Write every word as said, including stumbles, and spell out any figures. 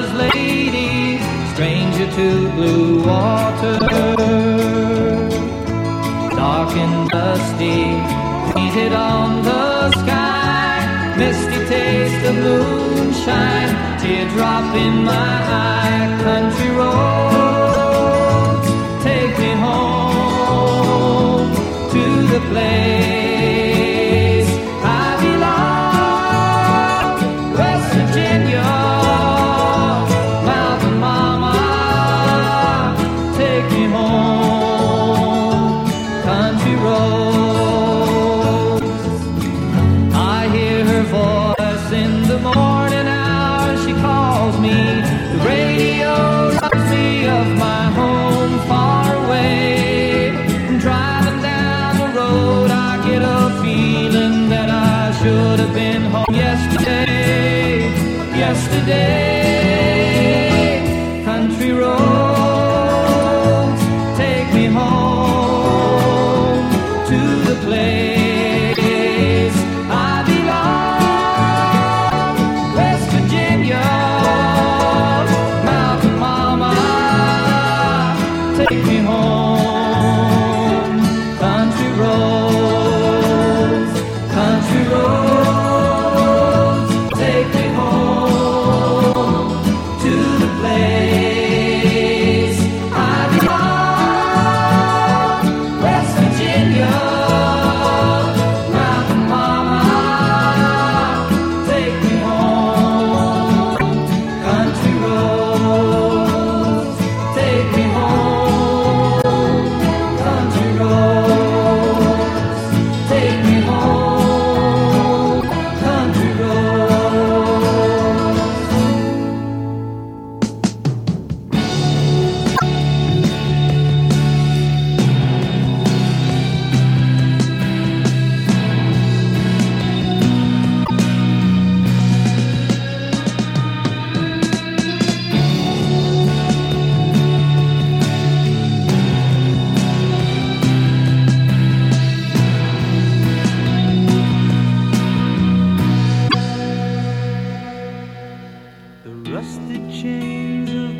mother's lady, stranger to blue water. Dark and dusty, painted on the sky, misty taste of moonshine, teardrop in my eye. Country roads, take me home to the place I belong. West Virginia, Mountain Mama, take me home. Country roads, I hear her voice in the morning hour. She calls me, the radio reminds me of my home far away. And driving down the road, I get a feeling that I should have been home yesterday, yesterday. Country roads, take me home to the place I belong. West Virginia, Mountain Mama, take me home. Country roads, country roads, take me home to the place I belong. West Virginia, Mountain Mama, take me home. Country roads, take me home. Country roads, take me home. Country roads. The rusted chain